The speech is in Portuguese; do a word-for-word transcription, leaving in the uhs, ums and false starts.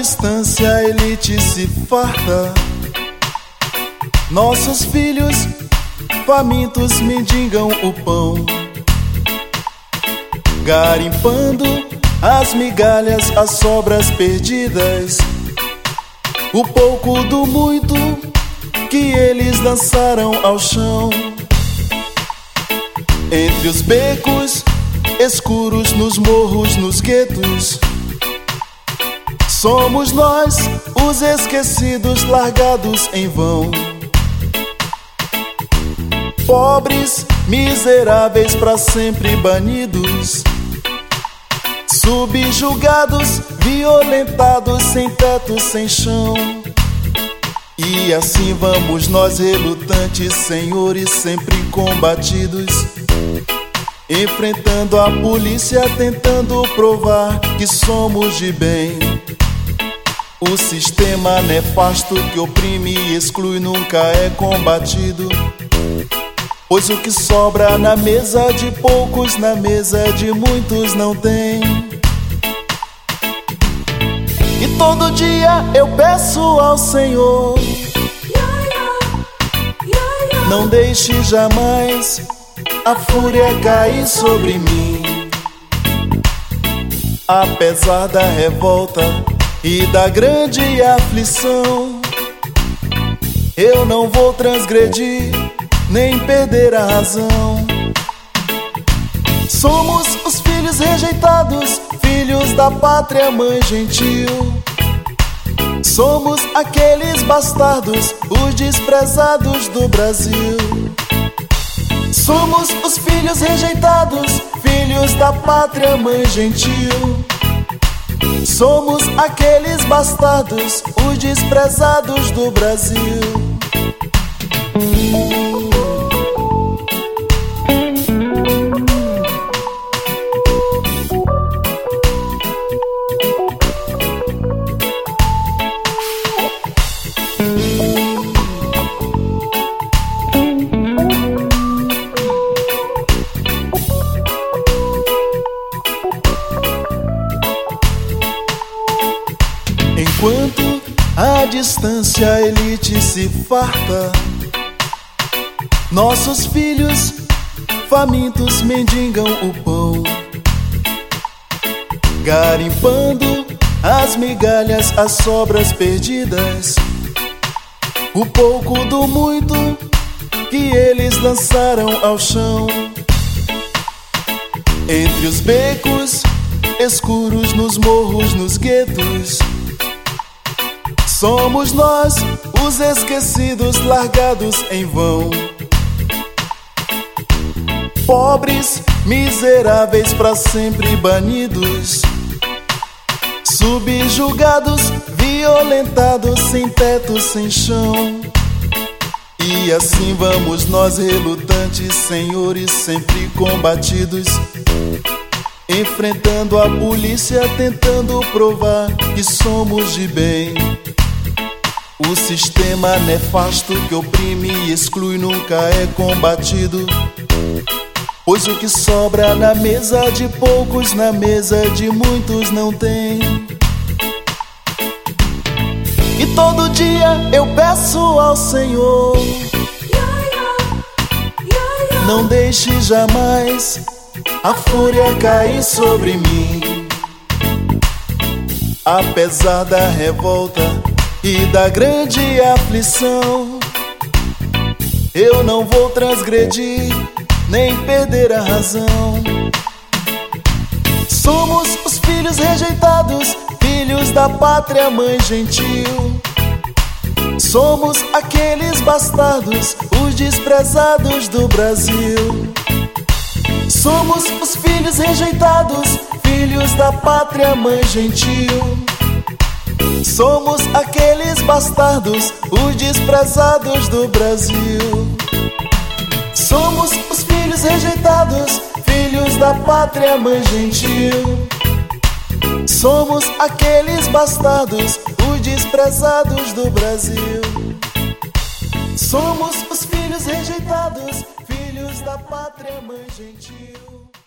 distância a elite se farta. Nossos filhos famintos mendigam o pão, garimpando as migalhas, as sobras perdidas, o pouco do muito que eles lançaram ao chão. Entre os becos escuros, nos morros, nos guetos, somos nós os esquecidos, largados em vão. Pobres, miseráveis, pra sempre banidos, subjugados, violentados, sem teto, sem chão. E assim vamos nós, relutantes, senhores, sempre combatidos, enfrentando a polícia, tentando provar que somos de bem. O sistema nefasto que oprime e exclui nunca é combatido, pois o que sobra na mesa de poucos, na mesa de muitos não tem. E todo dia eu peço ao Senhor, não deixe jamais a fúria cair sobre mim. Apesar da revolta e da grande aflição, eu não vou transgredir nem perder a razão. Somos os filhos rejeitados, filhos da pátria mãe gentil. Somos aqueles bastardos, os desprezados do Brasil. Somos os filhos rejeitados, filhos da pátria mãe gentil. Somos aqueles bastardos, os desprezados do Brasil. Enquanto a distância a elite se farta, nossos filhos famintos mendigam o pão, garimpando as migalhas, as sobras perdidas, o pouco do muito que eles lançaram ao chão. Entre os becos escuros, nos morros, nos guetos, somos nós os esquecidos, largados em vão. Pobres, miseráveis, pra sempre banidos, subjugados, violentados, sem teto, sem chão. E assim vamos nós, relutantes, senhores, sempre combatidos, enfrentando a polícia, tentando provar que somos de bem. O sistema nefasto que oprime e exclui nunca é combatido, pois o que sobra na mesa de poucos, na mesa de muitos não tem. E todo dia eu peço ao Senhor, não deixe jamais a fúria cair sobre mim. Apesar da revolta e da grande aflição, eu não vou transgredir nem perder a razão. Somos os filhos rejeitados, filhos da pátria mãe gentil. Somos aqueles bastardos, os desprezados do Brasil. Somos os filhos rejeitados, filhos da pátria mãe gentil. Somos aqueles bastardos, os desprezados do Brasil. Somos os filhos rejeitados, filhos da pátria mãe gentil. Somos aqueles bastardos, os desprezados do Brasil. Somos os filhos rejeitados, filhos da pátria mãe gentil.